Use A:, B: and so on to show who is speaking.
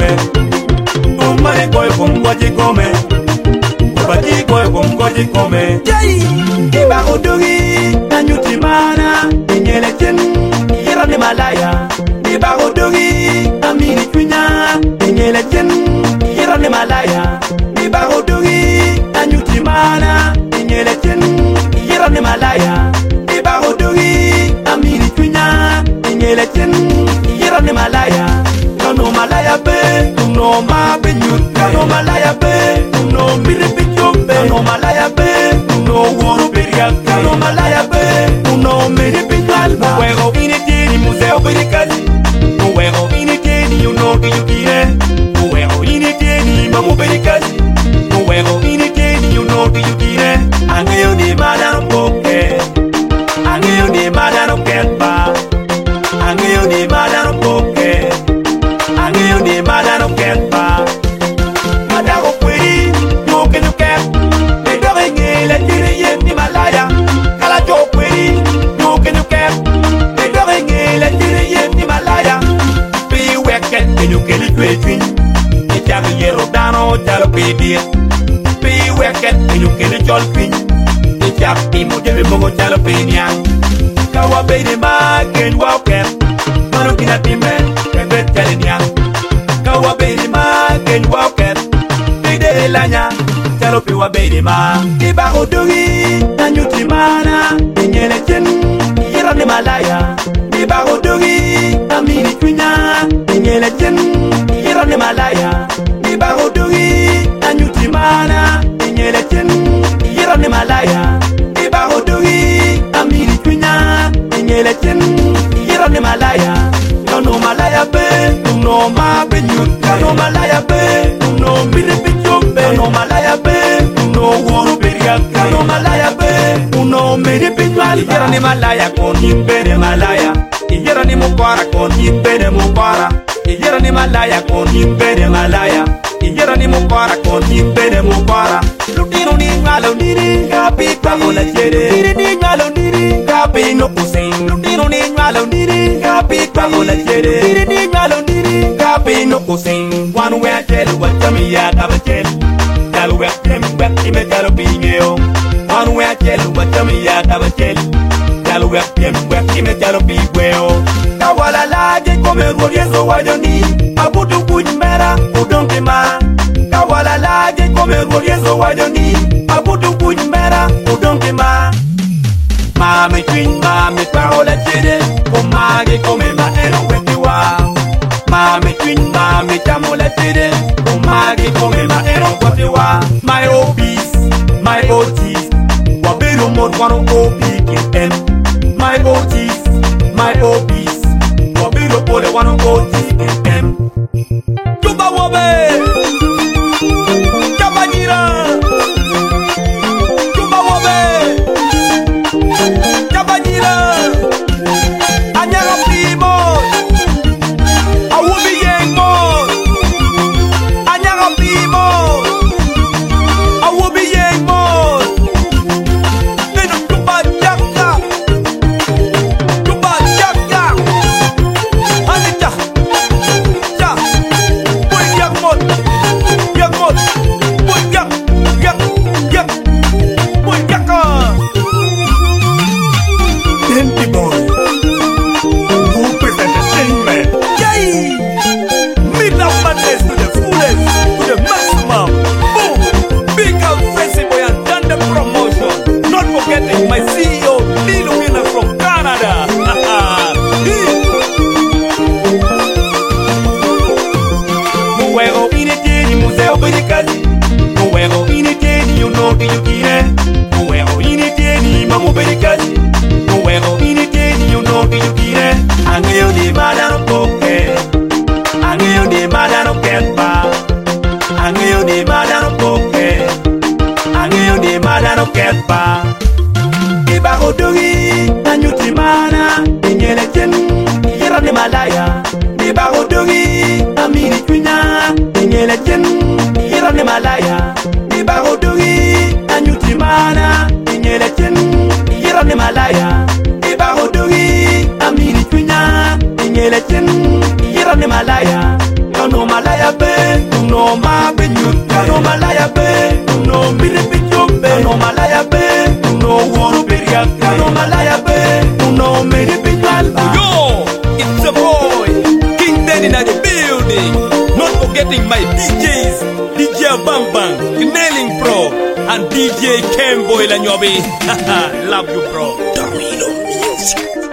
A: come. Umare koi kumgoji come. Baji koi kumgoji come. Iba udugi anyuti mana inyele chen ira ni malaya. Iba udugi amini tunya inyele chen ira ni malaya. Iba udugi anyuti mana inyele chen ira ni malaya. Iba udugi amini tunya inyele chen ira ni malaya. No malaya be, no ma be nyut. No malaya be, no mire be jumbe. No malaya be, no woro beria. No malaya be, no mire be alba. Juego initini museo berikazi. Juego initini you know que you quiere. Juego initini mamu berikazi. Juego initini you know que you quiere. Angeo ni mana no poke. Angeo ni mana no kempa. Angeo ni mana no poke. Angeo ni mana no kempa. Madago kwiri, no que no kemp. Me doge ngele tire yem ni malaya. Kala jo kwiri, no que no kemp. Me doge ngele tire yem ni malaya. Be weket que no que li twetwin. E jago yero dano jalo pedir. Be weket que no que li jolpin. E jag imo jebe mogo jalo penya. Kawa be de ma ken wa kemp. Mano kina timbe, kembe telenya. Kawa baby ma ken walker bide lanya talo piwa baby ma iba udugi anyuti mana inyele chen ira ni malaya iba udugi amini tunya inyele chen ira ni malaya iba udugi anyuti mana inyele chen ira ni malaya iba udugi amini tunya inyele chen ira ni malaya no malaya be no ma be nyut no malaya be no mire be jumbe no malaya be no woro beria no malaya be no mire be jwali yera ni malaya kon himbere malaya yera ni mukwara kon himbere mukwara yera ni malaya kon himbere malaya yera ni mukwara kon himbere mukwara lutino ni ngalo niri kapi pagola chere niri ni ngalo niri kapi no kusen lutino ni ngalo niri kapi pagola chere niri ni ngalo niri kapi no kusen one way tell what me ya tabatel tell we tem we me tell bingeo one way tell what me ya tabatel tell we tem we me tell bingeo kawala laje come goriezo wajoni abudu kujmera udonkema kawala laje come goriezo wajoni abudu kujmera udonkema mami twin mami paola chede komage come ma ero wetiwa mami twin mami tamola chede komage come ma ero wetiwa my obis my otis wabero mod wano obi ken my otis my obis wabero pole wano otis ken tuba wobe kabanyira tuba wobe kabanyira anyara primo awubi yengo anyara primo awubi yengo nenu tuba jaka anita ja boy yakmot boy yak boy yaka Empty boy, Rupert Entertainment. Yay! Meet up madness to the fullest, to the maximum. Boom! Big out Fancy Boy and done the promotion. Not forgetting my CEO, Lilo Miller from Canada. Muego initini museo berikazi. Muego initini you know que you quiere. Muego initini mamu berikazi. Muego initini you know que you quiere. Angeo ni mana no poke. Angeo ni mana no kempa. Angeo ni mana no poke. Angeo ni mana no kempa. Iba udugi anyuti mana inyele chen ira ni malaya. Iba udugi amini tunya inyele chen ira ni malaya. Iba udugi anyuti mana inyele chen ira ni malaya. Iba udugi amini tunya inyele chen ira ni malaya. No malaya be malaya be, no miripi jombe, no malaya be, no woro beriaka, no malaya be, no miripi jalba.
B: Yo, it's a boy, King Danny in the building. Not forgetting my DJs, DJ Bang Bang, Nailing Pro, and DJ Kemboy Lanyobi. Love you, bro. Domino Music.